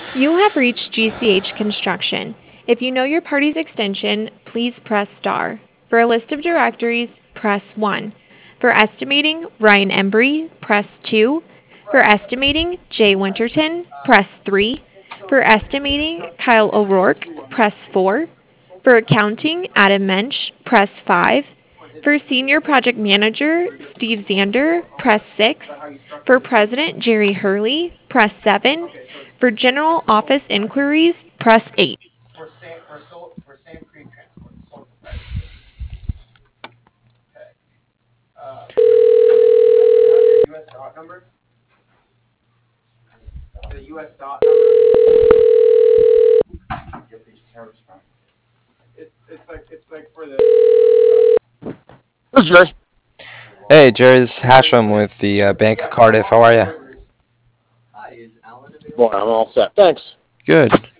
You have reached GCH Construction. If you know your party's extension, please press star. For a list of directories, press 1. For estimating, Ryan Embry, press 2. For estimating, Jay Winterton, press 3. For estimating, Kyle O'Rourke, press 4. For accounting, Adam Mensch, press 5. For Senior Project Manager, Steve Zander, press 6. For President, Jerry Hurley, press 7. For General Office Inquiries, press 8. This is Jerry. Hey, Jerry, this is Hashem with the Bank of Cardiff. How are you? Boy, I'm all set. Thanks. Good.